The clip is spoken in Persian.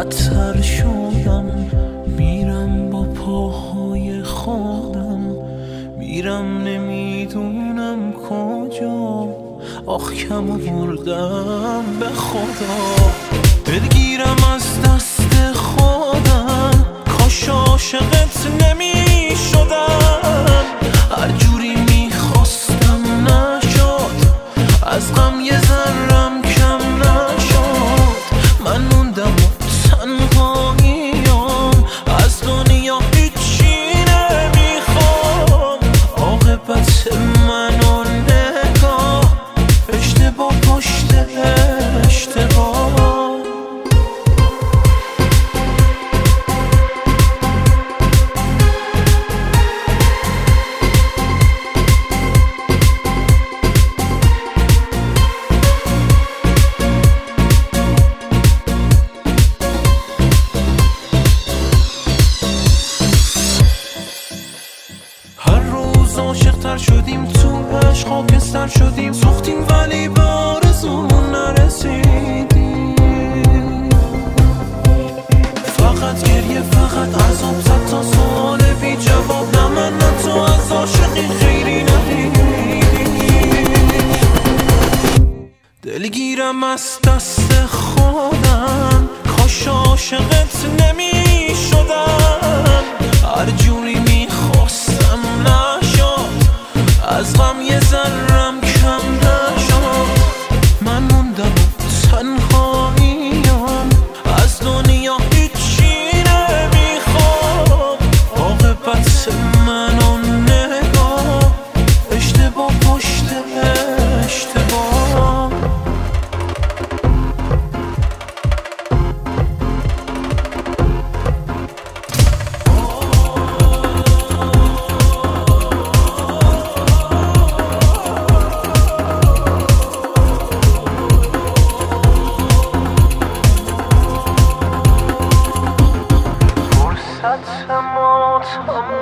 بدتر شدم، میرم با پاهای خودم، میرم نمیدونم کجا، آخ کم بردم به خدا. دلگیرم از دست خودم، کاش عاشقت نمی شدم، هر جوری میخواستم نشد، از غم یه ذرم کم نشد. من موندم و تنهاییم، از دنیا هیچی نمیخوام، عاقبت منو نگاه، اشتباه پشت اشتباه. عاشق‌تر شدیم، تو عشق خاکستر شدیم، سوختیم ولی به آرزومون نرسیدیم. فقط گریه، فقط عذاب، صد تا سوال بی جواب، نه من نه تو از عاشقی خیری ندیدیم. دلگیرم از دست خودم، کاش عاشقت نمی شدم، هر جوری میخواستم از غم یه ذرم کم نشد. من موندم و تنهاییم، از دنیا هیچی نمیخوام، عاقبت منو نگاه، اشتباه پشت اشتباه. I'm